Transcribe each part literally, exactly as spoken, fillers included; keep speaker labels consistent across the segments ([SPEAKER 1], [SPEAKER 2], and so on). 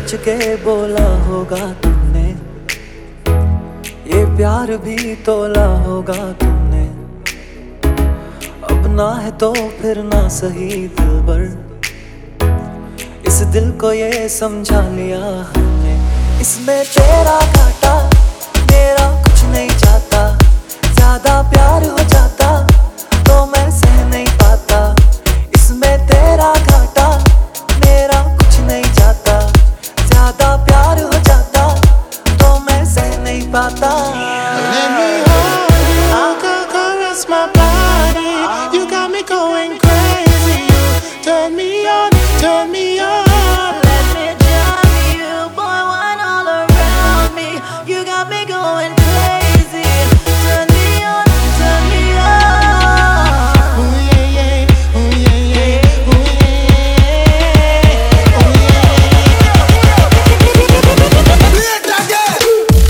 [SPEAKER 1] सोच के बोला होगा तुमने, ये प्यार भी तोला होगा तुमने। अब ना है तो फिर ना सही दिलबर, इस दिल को ये समझा लिया हमने। इसमें तेरा घाटा मेरा कुछ नहीं जाता, ज्यादा प्यार हो जाता तो मैं सह नहीं पाता। इसमें तेरा घाटा मेरा कुछ नहीं जाता, ज्यादा प्यार हो जाता तो मैं सह नहीं पाता।
[SPEAKER 2] Let me hold you, I'll caress my body. You got me going crazy. You turn me on, turn me on.
[SPEAKER 3] Let me drive you, boy, wine all around me. You got me going crazy. Turn me on, turn me on.
[SPEAKER 2] Ooh yeah yeah, ooh yeah yeah, ooh yeah, ooh yeah. Play it again.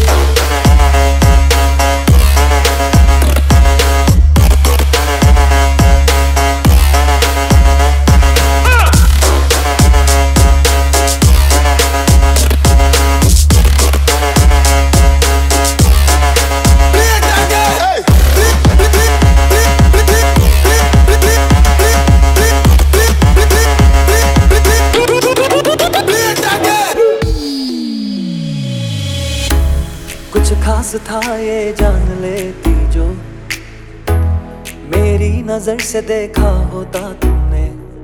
[SPEAKER 1] कुछ खास था ये जान लेती जो, मेरी नजर से देखा होता तुमने।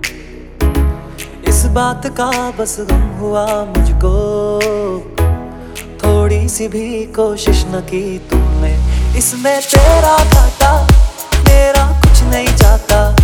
[SPEAKER 1] इस बात का बस गम हुआ मुझको, थोड़ी सी भी कोशिश न की तुमने। इसमें तेरा घाटा मेरा कुछ नहीं जाता,